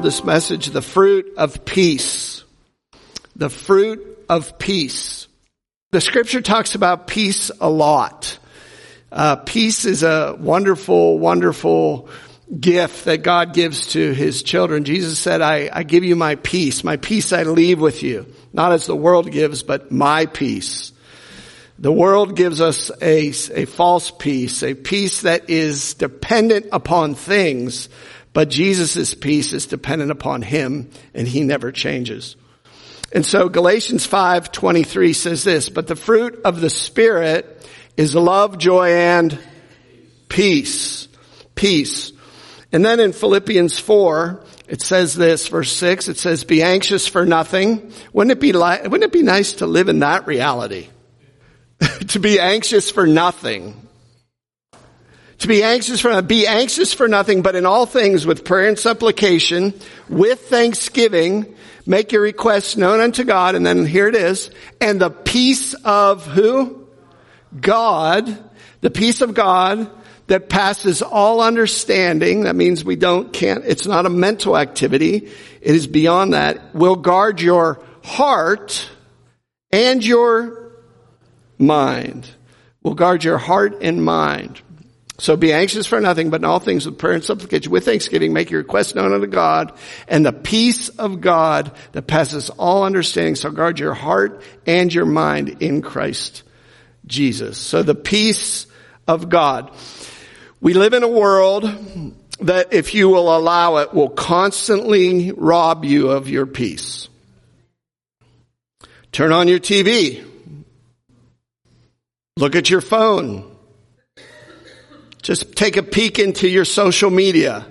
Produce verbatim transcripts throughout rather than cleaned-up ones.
entitled this message, The Fruit of Peace. The Fruit of Peace. The scripture talks about peace a lot. Uh, peace is a wonderful, wonderful gift that God gives to his children. Jesus said, I, I give you my peace. My peace I leave with you. Not as the world gives, but my peace. The world gives us a, a false peace, a peace that is dependent upon things, but Jesus' peace is dependent upon him, and he never changes. And so Galatians five twenty-three says this, but the fruit of the Spirit is love, joy, and peace. Peace. And then in Philippians four, it says this, verse six, it says, be anxious for nothing. Wouldn't it be li- wouldn't it be nice to live in that reality? To be anxious for nothing. To be anxious for, be anxious for nothing, but in all things with prayer and supplication, with thanksgiving, make your requests known unto God. And then here it is. And the peace of who? God. The peace of God that passes all understanding. That means we don't, can't, it's not a mental activity. It is beyond that. Will guard your heart and your mind. Will guard your heart and mind. So be anxious for nothing, but in all things with prayer and supplication, with thanksgiving, make your requests known unto God, and the peace of God that passes all understanding shall guard your heart and your mind in Christ Jesus. So the peace of God. We live in a world that, if you will allow it, will constantly rob you of your peace. Turn on your T V. Look at your phone. Just take a peek into your social media.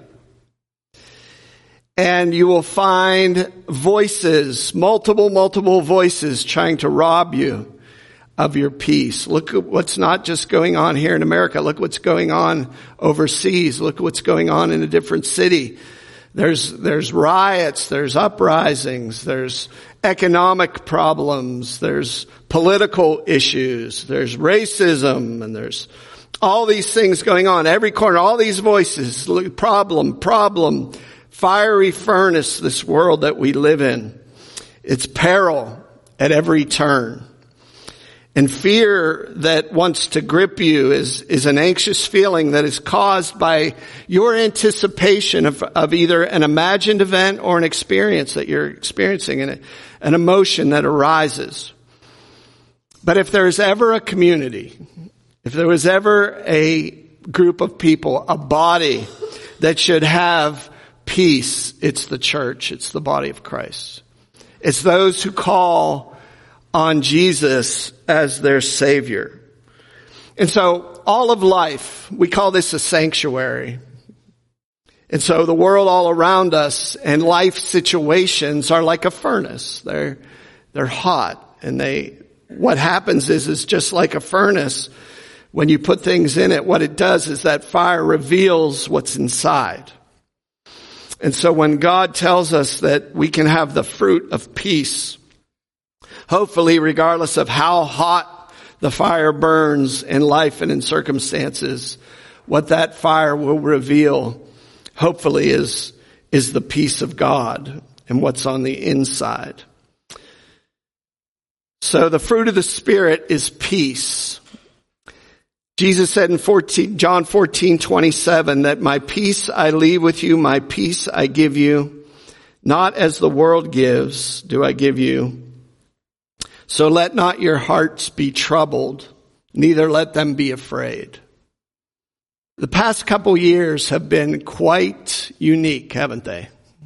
And you will find voices, multiple, multiple voices trying to rob you of your peace. Look at what's not just going on here in America. Look what's going on overseas. Look what's going on in a different city. There's, there's riots, there's uprisings, there's economic problems, there's political issues, there's racism, and there's all these things going on. Every corner, all these voices, problem, problem, fiery furnace, this world that we live in. It's peril at every turn. And fear that wants to grip you is, is an anxious feeling that is caused by your anticipation of, of either an imagined event or an experience that you're experiencing, and an emotion that arises. But if there is ever a community, if there was ever a group of people, a body that should have peace, it's the church. It's the body of Christ. It's those who call on Jesus as their Savior. And so all of life, we call this a sanctuary. And so the world all around us and life situations are like a furnace. They're, they're hot. And they, what happens is, is just like a furnace. When you put things in it, what it does is that fire reveals what's inside. And so when God tells us that we can have the fruit of peace, hopefully regardless of how hot the fire burns in life and in circumstances, what that fire will reveal, hopefully, is, is the peace of God and what's on the inside. So the fruit of the Spirit is peace. Jesus said in fourteen, John fourteen twenty-seven that my peace I leave with you, my peace I give you. Not as the world gives do I give you. So let not your hearts be troubled, neither let them be afraid. The past couple years have been quite unique, haven't they?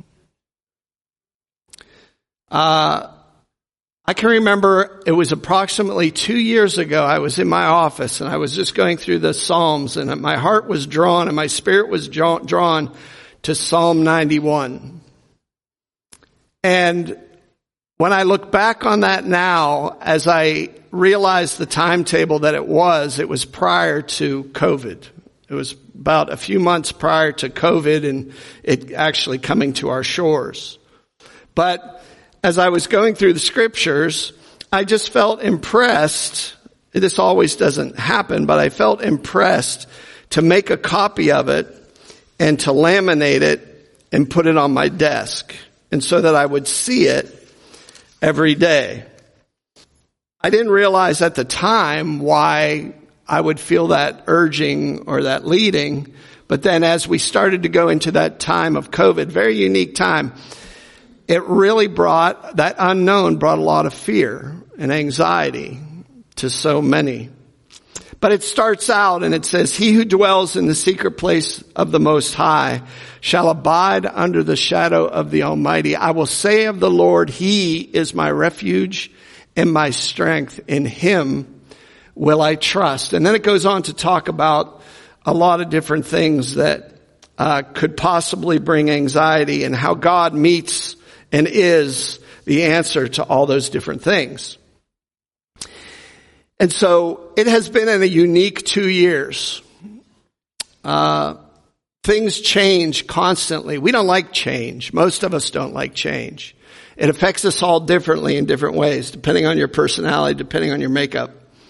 Uh, I can remember it was approximately two years ago. I was in my office and I was just going through the Psalms, and my heart was drawn and my spirit was drawn to Psalm ninety-one. And when I look back on that now, as I realized the timetable that it was, it was prior to COVID. It was about a few months prior to COVID and it actually coming to our shores. But as I was going through the scriptures, I just felt impressed. This always doesn't happen, but I felt impressed to make a copy of it and to laminate it and put it on my desk, and so that I would see it every day. I didn't realize at the time why I would feel that urging or that leading, but then as we started to go into that time of COVID, very unique time, it really brought, that unknown brought a lot of fear and anxiety to so many. But it starts out and it says, he who dwells in the secret place of the Most High shall abide under the shadow of the Almighty. I will say of the Lord, he is my refuge and my strength. In him will I trust. And then it goes on to talk about a lot of different things that uh, could possibly bring anxiety and how God meets and is the answer to all those different things. And so it has been in a unique two years. Uh, things change constantly. We don't like change. Most of us don't like change. It affects us all differently in different ways, depending on your personality, depending on your makeup.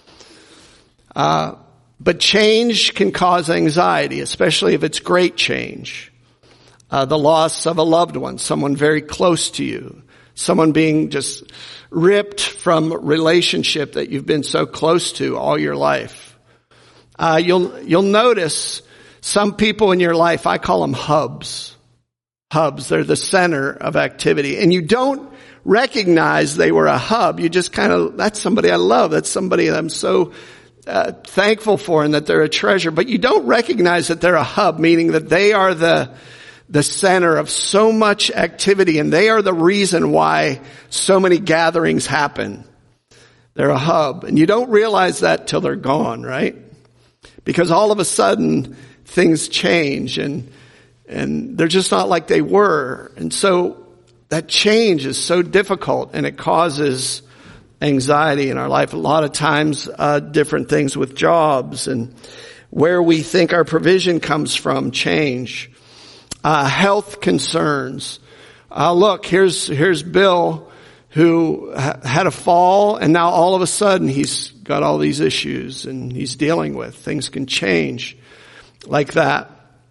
Uh, but change can cause anxiety, especially if it's great change. Uh, the loss of a loved one, someone very close to you, someone being just ripped from a relationship that you've been so close to all your life. Uh, you'll, you'll notice some people in your life, I call them hubs. Hubs, they're the center of activity. And you don't recognize they were a hub. You just kind of, that's somebody I love. That's somebody that I'm so uh, thankful for and that they're a treasure. But you don't recognize that they're a hub, meaning that they are the the center of so much activity, and they are the reason why so many gatherings happen. They're a hub, and you don't realize that till they're gone, right? Because all of a sudden things change, and and they're just not like they were. And so that change is so difficult, and it causes anxiety in our life. A lot of times, uh, different things with jobs and where we think our provision comes from change. Uh, health concerns. Uh, look, here's, here's Bill who ha- had a fall, and now all of a sudden he's got all these issues and he's dealing with. Things can change like that.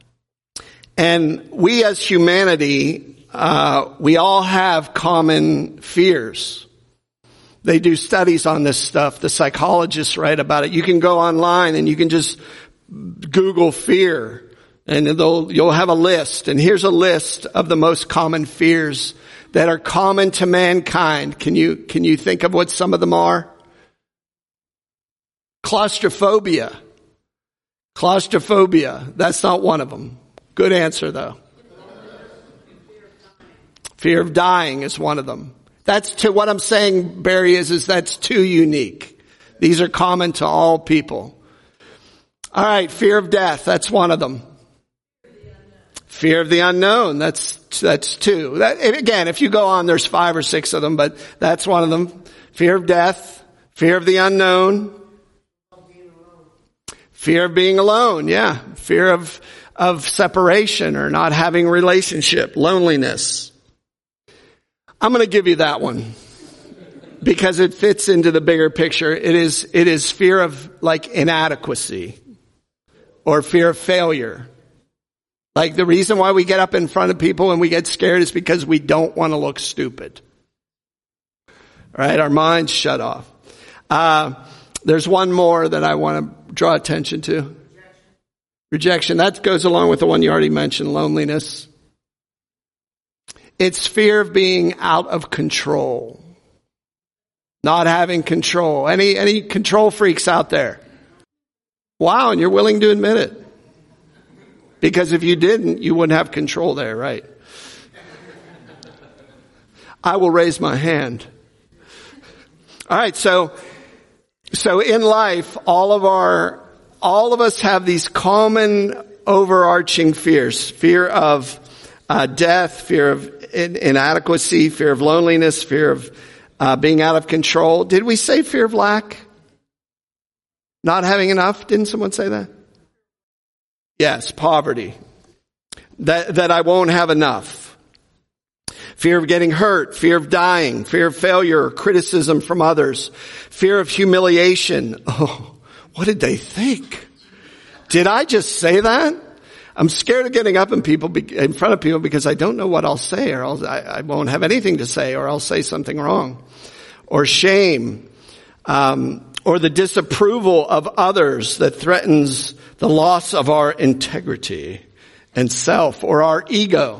And we as humanity, uh, we all have common fears. They do studies on this stuff. The psychologists write about it. You can go online and you can just Google fear. And they'll, you'll have a list. And here's a list of the most common fears that are common to mankind. Can you, can you think of what some of them are? Claustrophobia. Claustrophobia. That's not one of them. Good answer though. Fear of dying is one of them. That's to what I'm saying, Barry, is, is that's too unique. These are common to all people. All right. Fear of death. That's one of them. Fear of the unknown. That's, that's two. That, again, if you go on, there's five or six of them, but that's one of them. Fear of death. Fear of the unknown. Fear of being alone. Yeah. Fear of, of separation or not having a relationship. Loneliness. I'm going to give you that one because it fits into the bigger picture. It is, it is fear of like inadequacy or fear of failure. Like the reason why we get up in front of people and we get scared is because we don't want to look stupid. Right? Our minds shut off. Uh, there's one more that I want to draw attention to. Rejection. Rejection. That goes along with the one you already mentioned, loneliness. It's fear of being out of control. Not having control. Any, any control freaks out there? Wow, and you're willing to admit it. Because if you didn't, you wouldn't have control there, right? I will raise my hand. All right, so, so in life, all of our, all of us have these common overarching fears. Fear of uh, death, fear of in- inadequacy, fear of loneliness, fear of uh, being out of control. Did we say fear of lack? Not having enough? Didn't someone say that? Yes, poverty. That, that I won't have enough. Fear of getting hurt, fear of dying, fear of failure, criticism from others, fear of humiliation. Oh, what did they think? Did I just say that? I'm scared of getting up in people, in front of people because I don't know what I'll say, or I'll, I, I won't have anything to say, or I'll say something wrong. Or shame, um, or the disapproval of others that threatens the loss of our integrity and self, or our ego.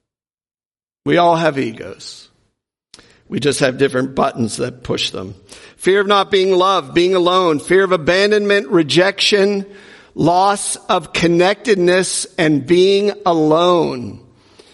We all have egos. We just have different buttons that push them. Fear of not being loved, being alone, fear of abandonment, rejection, loss of connectedness, and being alone.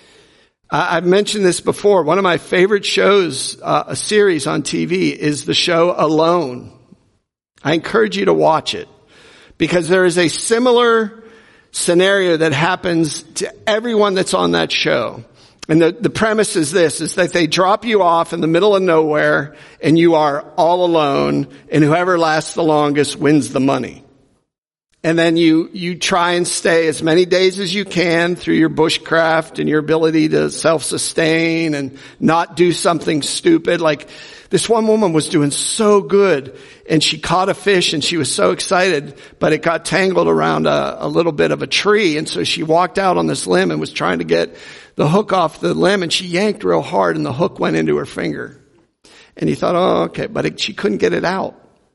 I've mentioned this before. One of my favorite shows, uh, a series on T V, is the show Alone. I encourage you to watch it because there is a similar scenario that happens to everyone that's on that show. And the, the premise is this, is that they drop you off in the middle of nowhere and you are all alone, and whoever lasts the longest wins the money. And then you, you try and stay as many days as you can through your bushcraft and your ability to self-sustain and not do something stupid. Like this one woman was doing so good and she caught a fish and she was so excited, but it got tangled around a, a little bit of a tree. And so she walked out on this limb and was trying to get the hook off the limb, and she yanked real hard and the hook went into her finger. And he thought, oh, okay, but it, she couldn't get it out.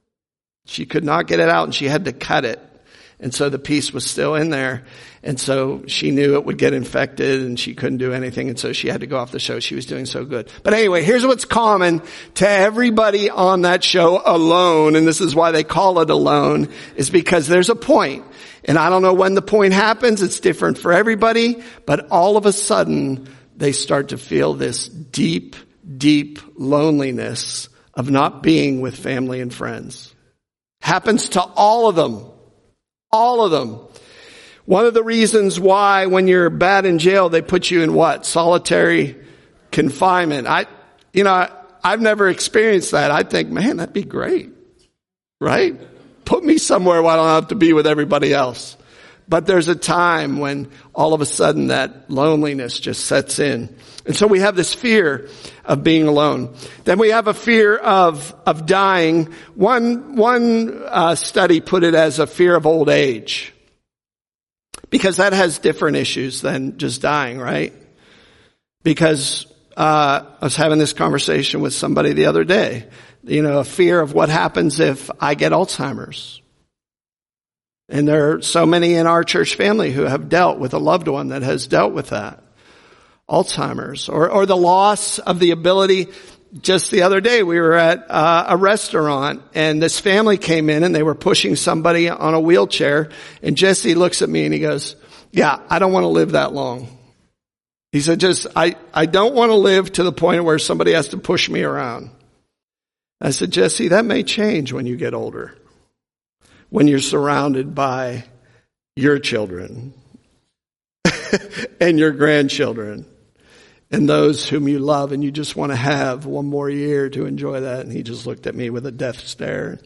She could not get it out and she had to cut it. And so the piece was still in there. And so she knew it would get infected and she couldn't do anything. And so she had to go off the show. She was doing so good. But anyway, here's what's common to everybody on that show, Alone. And this is why they call it Alone, is because there's a point. And I don't know when the point happens. It's different for everybody. But all of a sudden, they start to feel this deep, deep loneliness of not being with family and friends. Happens to all of them. All of them. One of the reasons why when you're bad in jail, they put you in what? Solitary confinement. I, you know, I've never experienced that. I think, man, that'd be great. Right? Put me somewhere where I don't have to be with everybody else. But there's a time when all of a sudden that loneliness just sets in. And so we have this fear of being alone. Then we have a fear of, of dying. One, one, uh, study put it as a fear of old age. Because that has different issues than just dying, right? Because, uh, I was having this conversation with somebody the other day. You know, a fear of what happens if I get Alzheimer's. And there are so many in our church family who have dealt with a loved one that has dealt with that. Alzheimer's, or, or the loss of the ability. Just the other day, we were at uh, a restaurant, and this family came in, and they were pushing somebody on a wheelchair. And Jesse looks at me, and he goes, yeah, I don't want to live that long. He said, just, I, I don't want to live to the point where somebody has to push me around. I said, Jesse, that may change when you get older, when you're surrounded by your children and your grandchildren and those whom you love, and you just want to have one more year to enjoy that. And he just looked at me with a death stare.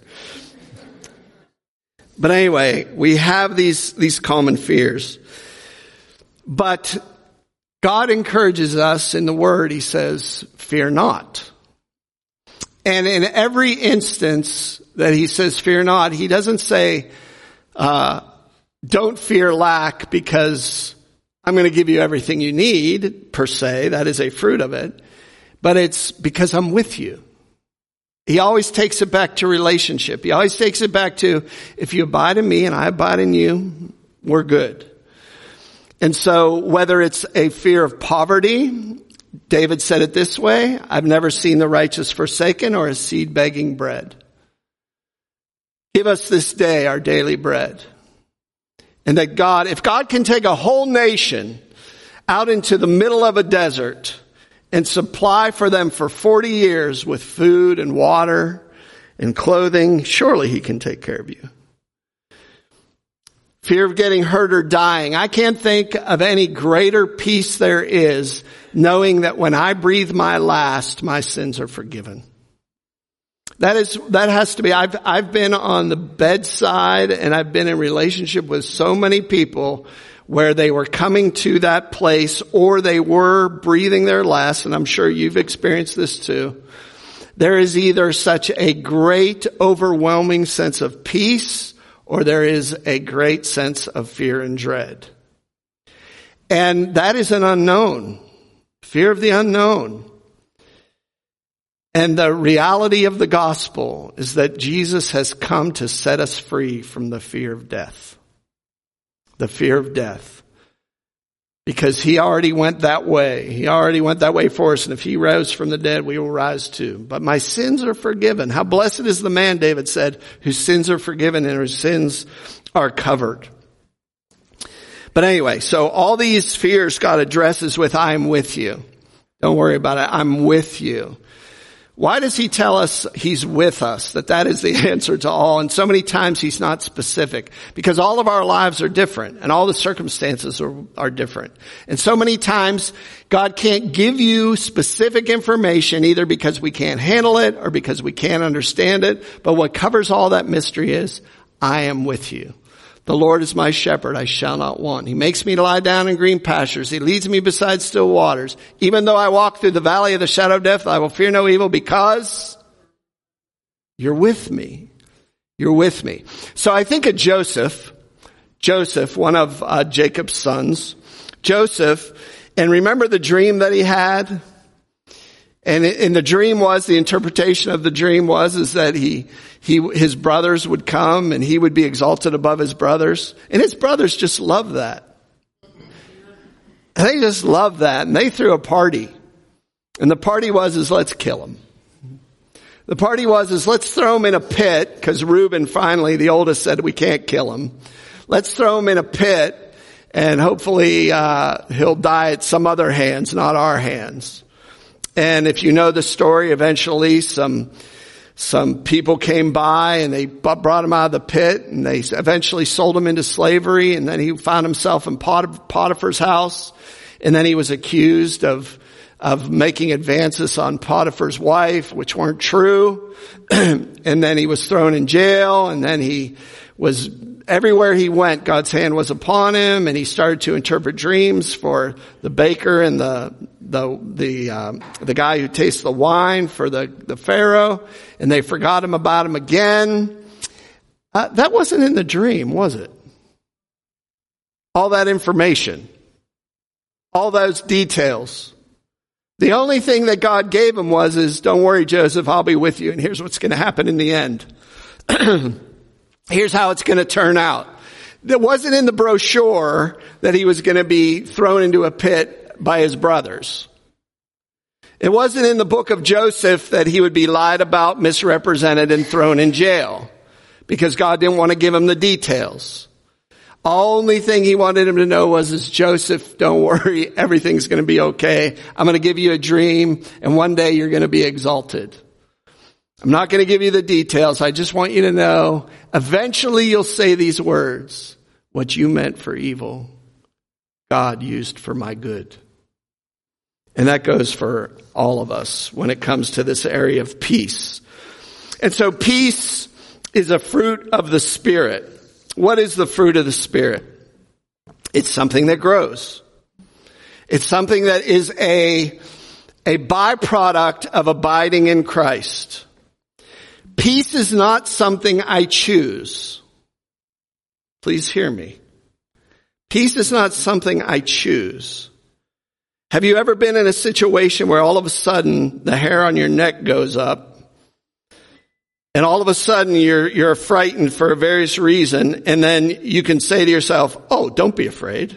But anyway, we have these, these common fears. But God encourages us in the Word. He says, fear not. And in every instance that he says, fear not, he doesn't say, uh, don't fear lack because I'm going to give you everything you need, per se. That is a fruit of it. But it's because I'm with you. He always takes it back to relationship. He always takes it back to, if you abide in me and I abide in you, we're good. And so whether it's a fear of poverty, David said it this way, I've never seen the righteous forsaken or a seed begging bread. Give us this day our daily bread. And that God, if God can take a whole nation out into the middle of a desert and supply for them for forty years with food and water and clothing, surely he can take care of you. Fear of getting hurt or dying. I can't think of any greater peace there is knowing that when I breathe my last, my sins are forgiven. That is, that has to be, I've, I've been on the bedside and I've been in relationship with so many people where they were coming to that place or they were breathing their last, and I'm sure you've experienced this too. There is either such a great, overwhelming sense of peace or there is a great sense of fear and dread. And that is an unknown. Fear of the unknown. And the reality of the gospel is that Jesus has come to set us free from the fear of death. The fear of death. Because he already went that way. He already went that way for us. And if he rose from the dead, we will rise too. But my sins are forgiven. How blessed is the man, David said, whose sins are forgiven and whose sins are covered. But anyway, so all these fears God addresses with, I'm with you. Don't worry about it. I'm with you. Why does he tell us he's with us? That that is the answer to all. And so many times he's not specific. Because all of our lives are different. And all the circumstances are, are different. And so many times God can't give you specific information either because we can't handle it or because we can't understand it. But what covers all that mystery is, I am with you. The Lord is my shepherd, I shall not want. He makes me to lie down in green pastures. He leads me beside still waters. Even though I walk through the valley of the shadow of death, I will fear no evil because you're with me. You're with me. So I think of Joseph, Joseph, one of uh, Jacob's sons. Joseph, and remember the dream that he had? And in the dream was, the interpretation of the dream was, is that he, he, his brothers would come and he would be exalted above his brothers. And his brothers just loved that. They just loved that. And they threw a party. And the party was, is let's kill him. The party was, is let's throw him in a pit, because Reuben finally, the oldest, said we can't kill him. Let's throw him in a pit and hopefully, uh, he'll die at some other hands, not our hands. And if you know the story, eventually some, some people came by and they brought him out of the pit and they eventually sold him into slavery. And then he found himself in Potiphar's house. And then he was accused of, of making advances on Potiphar's wife, which weren't true. And then he was thrown in jail. And then he was, everywhere he went, God's hand was upon him, and he started to interpret dreams for the baker and the the the um, the guy who tastes the wine for the the Pharaoh, and they forgot him about him again. Uh, that wasn't in the dream, was it? All that information, all those details. The only thing that God gave him was, is don't worry, Joseph, I'll be with you, and here's what's going to happen in the end. Here's how it's going to turn out. That wasn't in the brochure that he was going to be thrown into a pit by his brothers. It wasn't in the book of Joseph that he would be lied about, misrepresented, and thrown in jail, because God didn't want to give him the details. Only thing he wanted him to know was, is Joseph, don't worry, everything's going to be okay. I'm going to give you a dream, and one day you're going to be exalted. I'm not going to give you the details. I just want you to know, eventually you'll say these words, what you meant for evil, God used for my good. And that goes for all of us when it comes to this area of peace. And so peace is a fruit of the Spirit. What is the fruit of the Spirit? It's something that grows. It's something that is a, a byproduct of abiding in Christ. Peace is not something I choose. Please hear me. Peace is not something I choose. Have you ever been in a situation where all of a sudden the hair on your neck goes up, and all of a sudden you're, you're frightened for a various reason, and then you can say to yourself, oh, don't be afraid.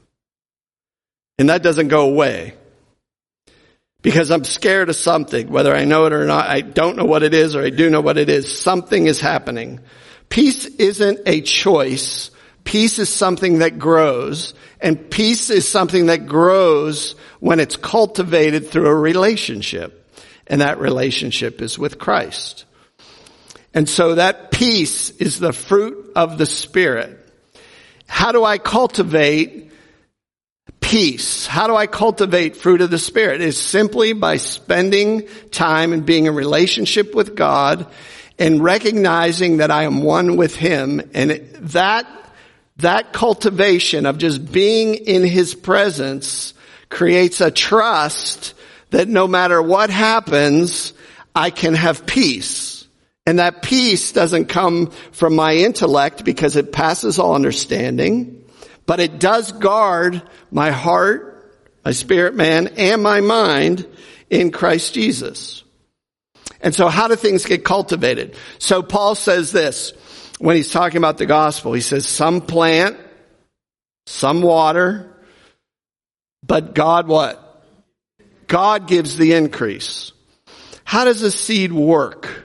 And that doesn't go away. Because I'm scared of something, whether I know it or not. I don't know what it is, or I do know what it is. Something is happening. Peace isn't a choice. Peace is something that grows. And peace is something that grows when it's cultivated through a relationship. And that relationship is with Christ. And so that peace is the fruit of the Spirit. How do I cultivate peace? How do I cultivate fruit of the Spirit? It's simply by spending time and being in relationship with God and recognizing that I am one with Him. And it, that, that cultivation of just being in His presence creates a trust that no matter what happens, I can have peace. And that peace doesn't come from my intellect because it passes all understanding, But it does guard my heart, my spirit man, and my mind in Christ Jesus. And so how do things get cultivated? So Paul says this when he's talking about the gospel. He says, some plant, some water, but God what? God gives the increase. How does a seed work?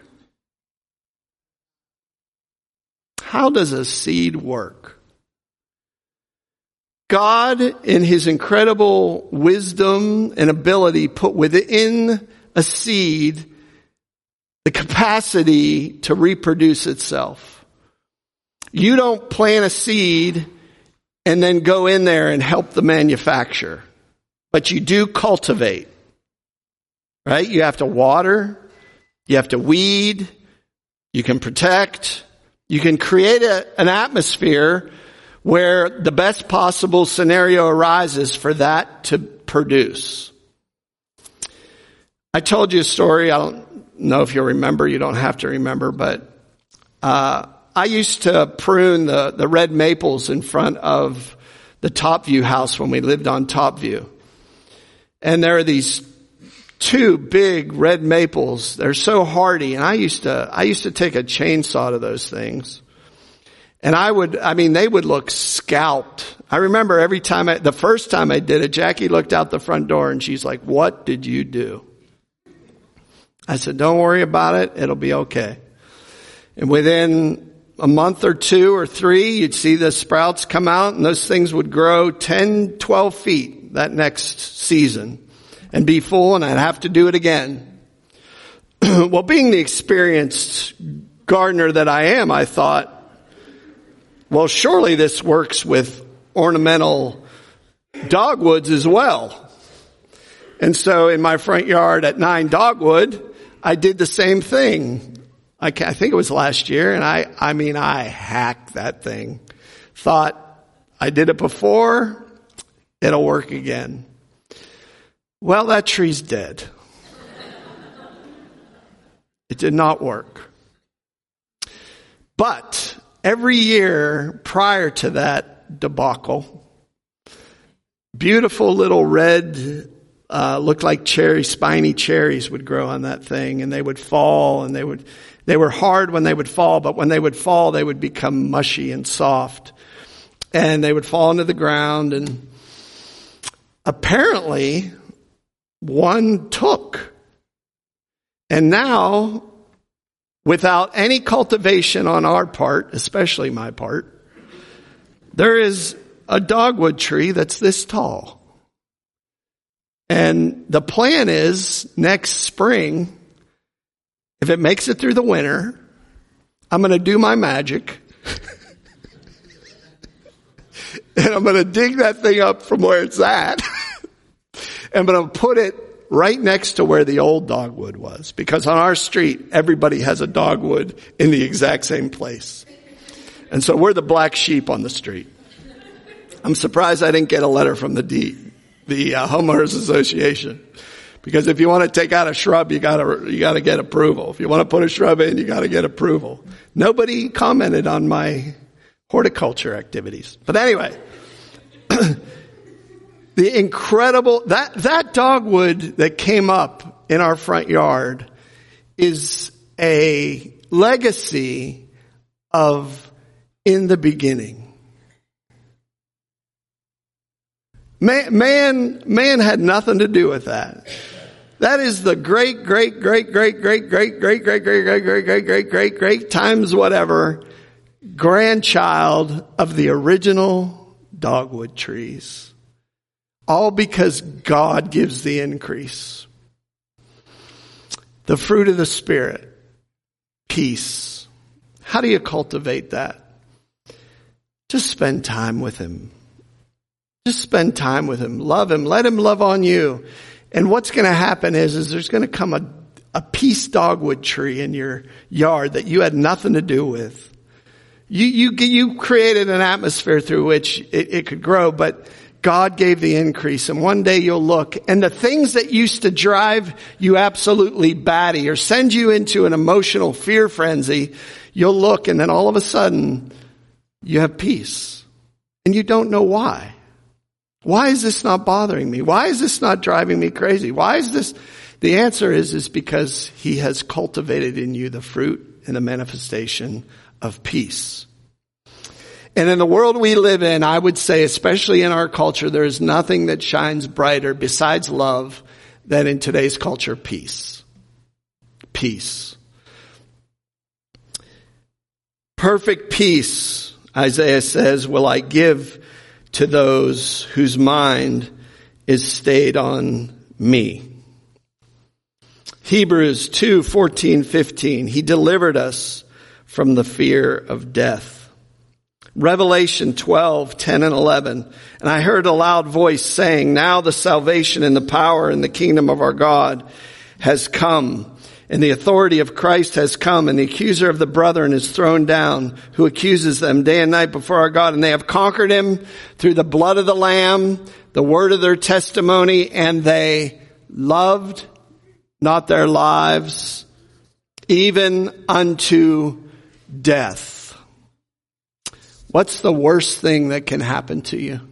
How does a seed work? God, in his incredible wisdom and ability, put within a seed the capacity to reproduce itself. You don't plant a seed and then go in there and help the manufacture, but you do cultivate. Right? You have to water, you have to weed, you can protect, you can create a, an atmosphere where the best possible scenario arises for that to produce. I told you a story. I don't know if you'll remember. You don't have to remember, but uh I used to prune the, the red maples in front of the Topview house when we lived on Topview. And there are these two big red maples. They're so hardy. And I used to, I used to take a chainsaw to those things. And I would, I mean, they would look scalped. I remember every time I, the first time I did it, Jackie looked out the front door and she's like, what did you do? I said, don't worry about it. It'll be okay. And within a month or two or three, you'd see the sprouts come out and those things would grow ten, twelve feet that next season and be full, and I'd have to do it again. Well, being the experienced gardener that I am, I thought, well, surely this works with ornamental dogwoods as well. And so in my front yard at nine Dogwood, I did the same thing. I, I think it was last year, and I, I mean, I hacked that thing. Thought, I did it before, it'll work again. Well, that tree's dead. It did not work. But every year prior to that debacle, beautiful little red, uh, looked like cherry, spiny cherries would grow on that thing, and they would fall, and they would, they were hard when they would fall, but when they would fall, they would become mushy and soft. And they would fall into the ground, and apparently one took. And now, without any cultivation on our part, especially my part, there is a dogwood tree that's this tall. And the plan is next spring, if it makes it through the winter, I'm going to do my magic. And I'm going to dig that thing up from where it's at. I'm going to put it right next to where the old dogwood was. Because on our street, everybody has a dogwood in the exact same place. And so we're the black sheep on the street. I'm surprised I didn't get a letter from the D, the uh, homeowners association. Because if you want to take out a shrub, you gotta, you gotta get approval. If you want to put a shrub in, you gotta get approval. Nobody commented on my horticulture activities. But anyway, the incredible, that, that dogwood that came up in our front yard is a legacy of in the beginning. Man, man, man had nothing to do with that. That is the great, great, great, great, great, great, great, great, great, great, great, great, great, great, great times whatever grandchild of the original dogwood trees. All because God gives the increase. The fruit of the Spirit. Peace. How do you cultivate that? Just spend time with Him. Just spend time with Him. Love Him. Let Him love on you. And what's going to happen is, is there's going to come a, a peace dogwood tree in your yard that you had nothing to do with. You, you, you created an atmosphere through which it, it could grow, but God gave the increase. And one day you'll look, and the things that used to drive you absolutely batty or send you into an emotional fear frenzy, you'll look, and then all of a sudden you have peace. and you don't know why. Why is this not bothering me? Why is this not driving me crazy? Why is this? The answer is, is because he has cultivated in you the fruit and the manifestation of peace. And in the world we live in, I would say, especially in our culture, there is nothing that shines brighter besides love than in today's culture, peace. Peace. Perfect peace, Isaiah says, will I give to those whose mind is stayed on me. Hebrews two, fourteen, fifteen. He delivered us from the fear of death. Revelation twelve, ten and eleven. And I heard a loud voice saying, now the salvation and the power and the kingdom of our God has come, and the authority of Christ has come, and the accuser of the brethren is thrown down, who accuses them day and night before our God. And they have conquered him through the blood of the Lamb, the word of their testimony, and they loved not their lives, even unto death. What's the worst thing that can happen to you?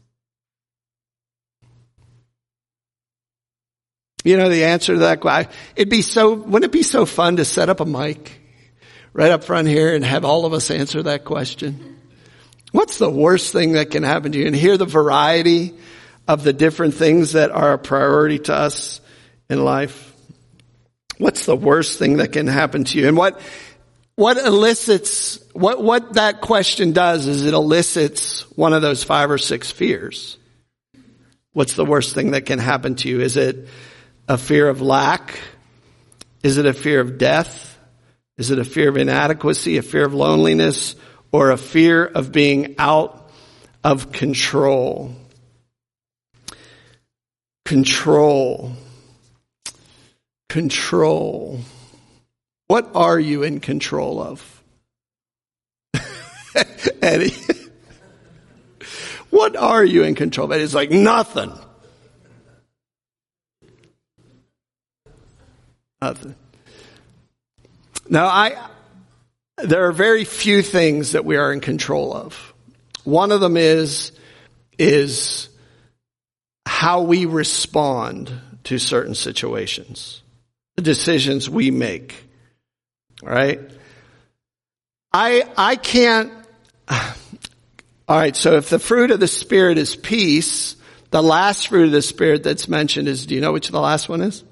You know the answer to that question? It'd be so, wouldn't it be so fun to set up a mic right up front here and have all of us answer that question? What's the worst thing that can happen to you? And hear the variety of the different things that are a priority to us in life. What's the worst thing that can happen to you? And what What elicits, what, what that question does is it elicits one of those five or six fears. What's the worst thing that can happen to you? Is it a fear of lack? Is it a fear of death? Is it a fear of inadequacy, a fear of loneliness, or a fear of being out of control? Control. Control. What are you in control of? Eddie. What are you in control of? It's like nothing. Nothing. Now, I, there are very few things that we are in control of. One of them is, is how we respond to certain situations, the decisions we make. Right? I, I can't, all right, so if the fruit of the Spirit is peace, the last fruit of the Spirit that's mentioned is, do you know which the last one is?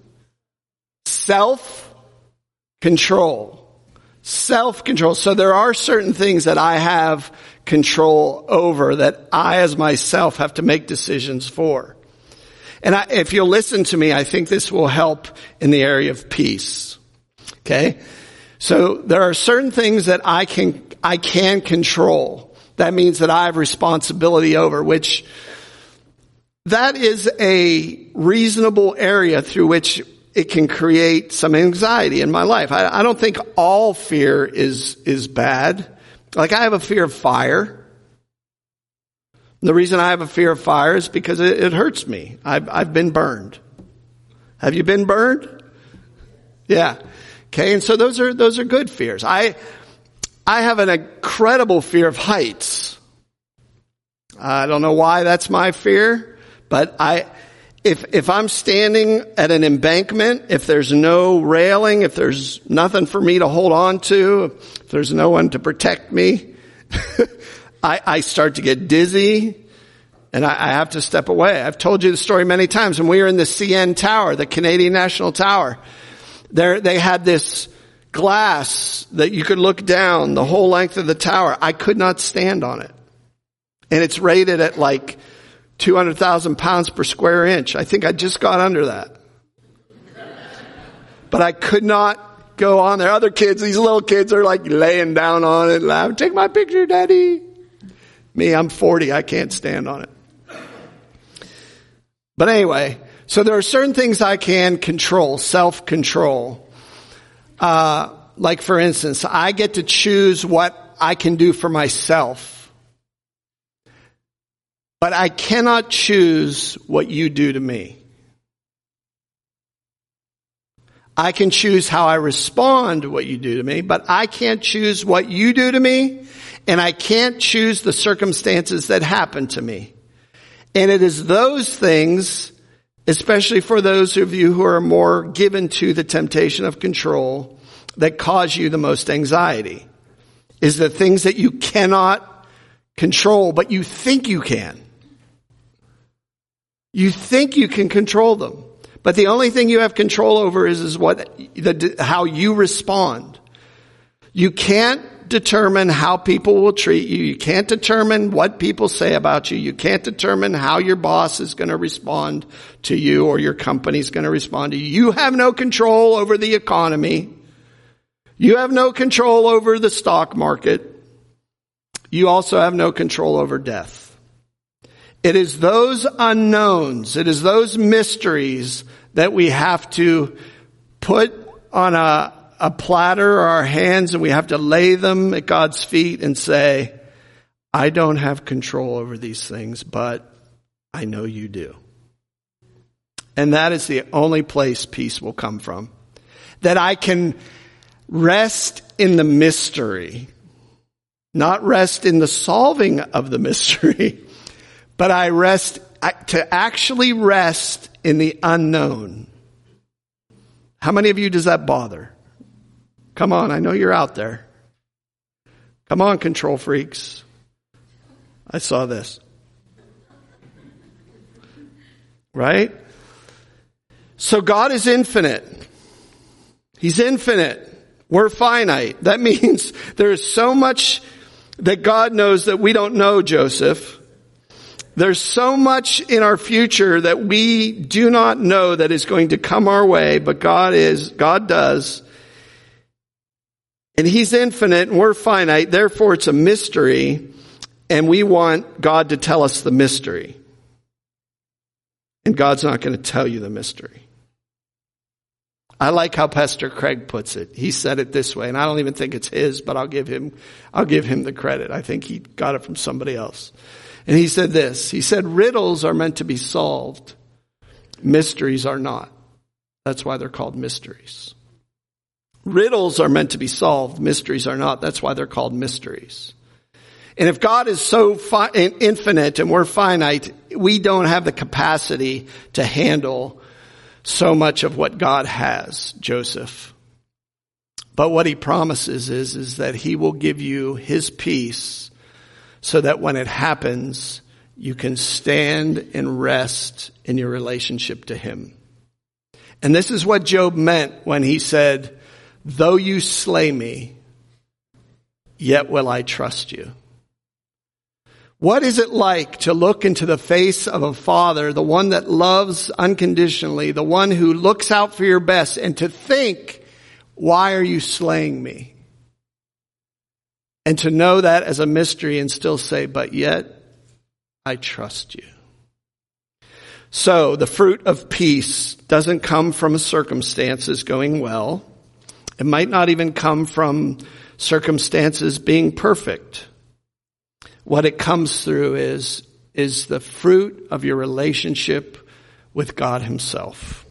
Self-control. Self-control. So there are certain things that I have control over that I as myself have to make decisions for. And I, if you'll listen to me, I think this will help in the area of peace. Okay? So there are certain things that I can, I can control. That means that I have responsibility over, which that is a reasonable area through which it can create some anxiety in my life. I, I don't think all fear is, is bad. Like I have a fear of fire. The reason I have a fear of fire is because it, it hurts me. I've, I've been burned. Have you been burned? Yeah. Okay, and so those are those are good fears. I I have an incredible fear of heights. I don't know why that's my fear, but I if if I'm standing at an embankment, if there's no railing, if there's nothing for me to hold on to, if there's no one to protect me, I, I start to get dizzy. And I, I have to step away. I've told you the story many times. When we were in the C N Tower, the Canadian National Tower, There, they had this glass that you could look down the whole length of the tower. I could not stand on it. And it's rated at like two hundred thousand pounds per square inch. I think I just got under that. But I could not go on there. Other kids, these little kids are like laying down on it, laughing, take my picture, Daddy. Me, I'm forty. I can't stand on it. But anyway, so there are certain things I can control, self-control. Uh, like for instance, I get to choose what I can do for myself. But I cannot choose what you do to me. I can choose how I respond to what you do to me, but I can't choose what you do to me, and I can't choose the circumstances that happen to me. And it is those things, especially for those of you who are more given to the temptation of control, that cause you the most anxiety. Is the things that you cannot control, but you think you can. You think you can control them. But the only thing you have control over is, is what, the, how you respond. You can't determine how people will treat you. You can't determine what people say about you. You can't determine how your boss is going to respond to you or your company is going to respond to you. You have no control over the economy. You have no control over the stock market. You also have no control over death. It is those unknowns, it is those mysteries that we have to put on a, a platter or our hands, and we have to lay them at God's feet and say, I don't have control over these things, but I know you do. And that is the only place peace will come from. That I can rest in the mystery, not rest in the solving of the mystery, but I rest, to actually rest in the unknown. How many of you does that bother? Come on, I know you're out there. Come on, control freaks. I saw this. Right? So God is infinite. He's infinite. We're finite. That means there is so much that God knows that we don't know, Joseph. There's so much in our future that we do not know that is going to come our way, but God is, God does. And He's infinite and we're finite. Therefore, it's a mystery, and we want God to tell us the mystery. And God's not going to tell you the mystery. I like how Pastor Craig puts it. He said it this way, and I don't even think it's his, but I'll give him, I'll give him the credit. I think he got it from somebody else. And he said this, he said, riddles are meant to be solved. Mysteries are not. That's why they're called mysteries. Riddles are meant to be solved. Mysteries are not. That's why they're called mysteries. And if God is so fi- infinite and we're finite, we don't have the capacity to handle so much of what God has, Joseph. But what He promises is, is that He will give you His peace so that when it happens, you can stand and rest in your relationship to Him. And this is what Job meant when he said, though you slay me, yet will I trust you. What is it like to look into the face of a father, the one that loves unconditionally, the one who looks out for your best, and to think, why are you slaying me? And to know that as a mystery and still say, but yet I trust you. So the fruit of peace doesn't come from circumstances going well. It might not even come from circumstances being perfect. What it comes through is, is the fruit of your relationship with God Himself.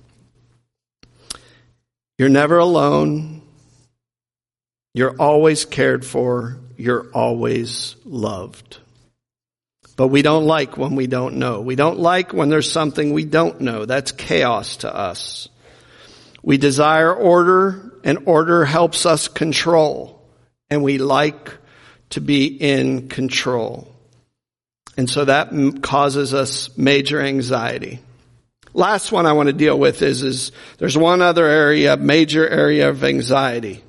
You're never alone. You're always cared for. You're always loved. But we don't like when we don't know. We don't like when there's something we don't know. That's chaos to us. We desire order, and order helps us control. And we like to be in control. And so that causes us major anxiety. Last one I want to deal with is, is there's one other area, major area of anxiety.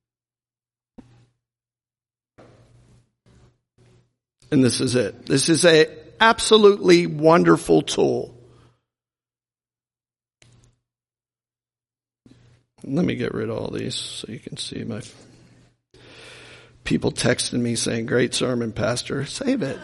And this is it. This is a absolutely wonderful tool. Let me get rid of all these so you can see my people texting me saying, great sermon, Pastor. Save it.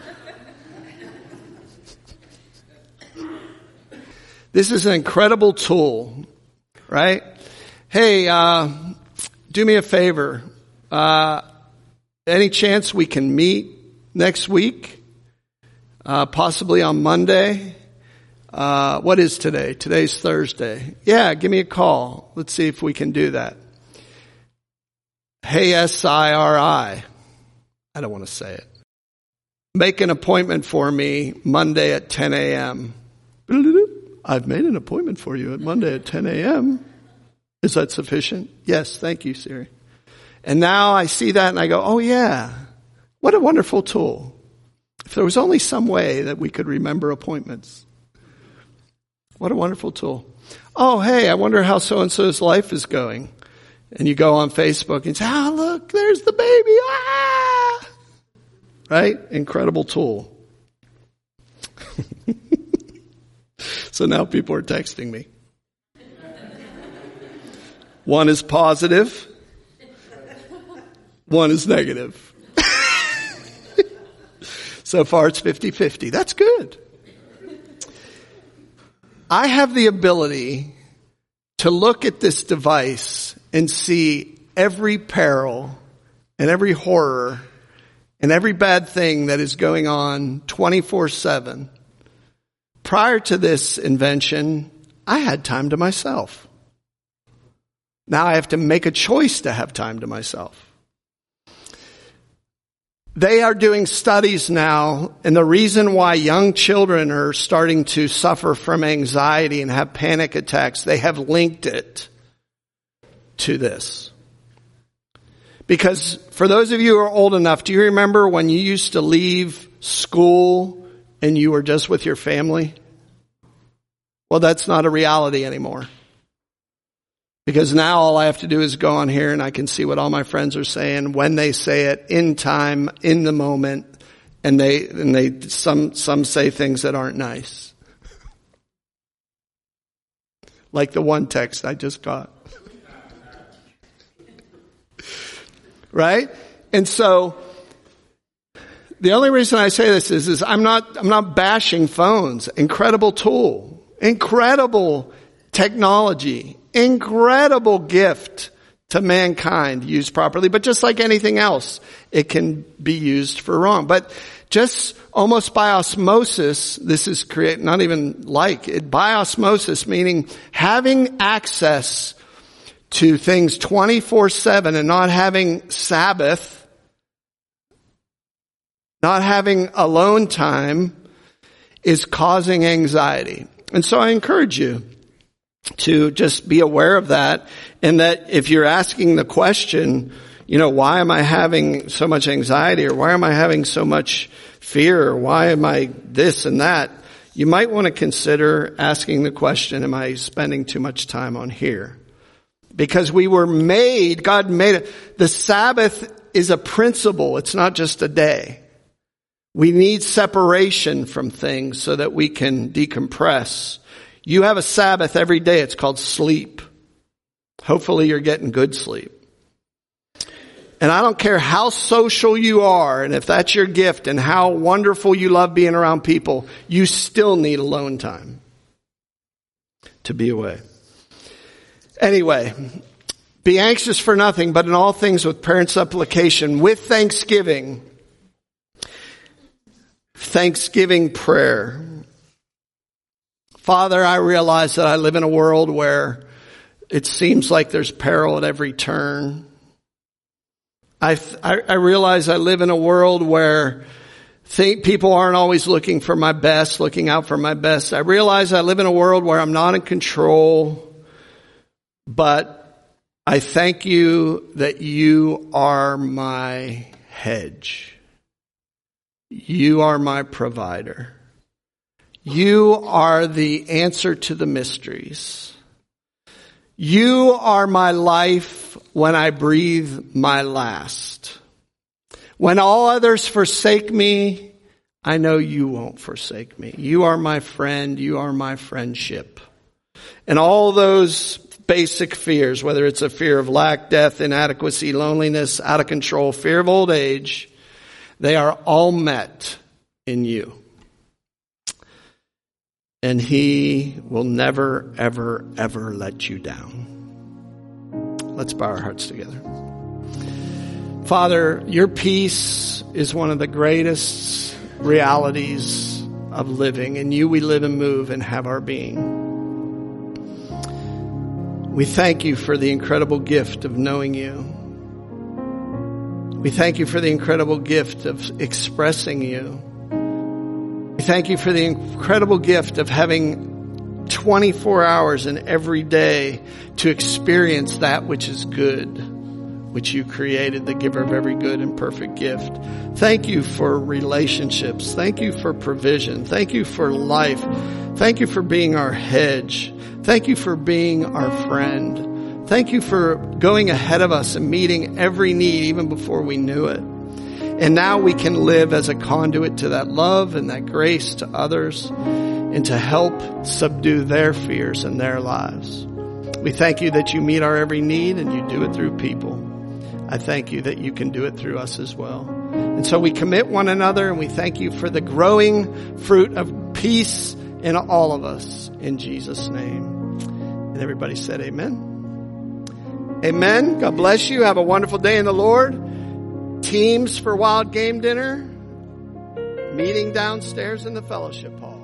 This is an incredible tool, right? Hey, uh, do me a favor. Uh, any chance we can meet next week, uh, possibly on Monday? Uh, what is today? Today's Thursday. Yeah, give me a call. Let's see if we can do that. Hey, S I R I. I don't want to say it. Make an appointment for me Monday at ten a.m. I've made an appointment for you at Monday at ten a.m. Is that sufficient? Yes, thank you, Siri. And now I see that and I go, oh yeah, what a wonderful tool. If there was only some way that we could remember appointments. What a wonderful tool. Oh, hey, I wonder how so-and-so's life is going. And you go on Facebook and say, oh, look, there's the baby. Ah! Right? Incredible tool. So now people are texting me. One is positive. One is negative. So far it's fifty-fifty. That's good. I have the ability to look at this device and see every peril and every horror and every bad thing that is going on twenty-four seven. Prior to this invention, I had time to myself. Now I have to make a choice to have time to myself. They are doing studies now, and the reason why young children are starting to suffer from anxiety and have panic attacks, they have linked it to this. Because for those of you who are old enough, do you remember when you used to leave school and you were just with your family? Well, that's not a reality anymore. Because now all I have to do is go on here and I can see what all my friends are saying, when they say it, in time, in the moment, and they and they some some say things that aren't nice. Like the one text I just got. Right? And so the only reason I say this is, is I'm not I'm not bashing phones. Incredible tool. Incredible technology. Incredible gift to mankind used properly. But just like anything else, it can be used for wrong. But just almost by osmosis, this is create not even like it, by osmosis, meaning having access to things twenty-four seven and not having Sabbath, not having alone time, is causing anxiety. And so I encourage you to just be aware of that, and that if you're asking the question, you know, why am I having so much anxiety, or why am I having so much fear, or why am I this and that, you might want to consider asking the question, am I spending too much time on here? Because we were made, God made it. The Sabbath is a principle. It's not just a day. We need separation from things so that we can decompress. You have a Sabbath every day. It's called sleep. Hopefully you're getting good sleep. And I don't care how social you are, and if that's your gift, and how wonderful you love being around people, you still need alone time to be away. Anyway, be anxious for nothing, but in all things with prayer and supplication, with thanksgiving. Thanksgiving prayer. Father, I realize that I live in a world where it seems like there's peril at every turn. I, I, I realize I live in a world where think people aren't always looking for my best, looking out for my best. I realize I live in a world where I'm not in control, but I thank you that you are my hedge. You are my provider. You are the answer to the mysteries. You are my life when I breathe my last. When all others forsake me, I know you won't forsake me. You are my friend. You are my friendship. And all those basic fears, whether it's a fear of lack, death, inadequacy, loneliness, out of control, fear of old age, they are all met in you. And he will never, ever, ever let you down. Let's bow our hearts together. Father, your peace is one of the greatest realities of living. In you we live and move and have our being. We thank you for the incredible gift of knowing you. We thank you for the incredible gift of expressing you. We thank you for the incredible gift of having twenty-four hours in every day to experience that which is good, which you created, the giver of every good and perfect gift. Thank you for relationships. Thank you for provision. Thank you for life. Thank you for being our hedge. Thank you for being our friend. Thank you for going ahead of us and meeting every need even before we knew it. And now we can live as a conduit to that love and that grace to others and to help subdue their fears in their lives. We thank you that you meet our every need and you do it through people. I thank you that you can do it through us as well. And so we commit one another and we thank you for the growing fruit of peace in all of us in Jesus' name. And everybody said amen. Amen. God bless you. Have a wonderful day in the Lord. Teams for Wild Game Dinner. Meeting downstairs in the fellowship hall.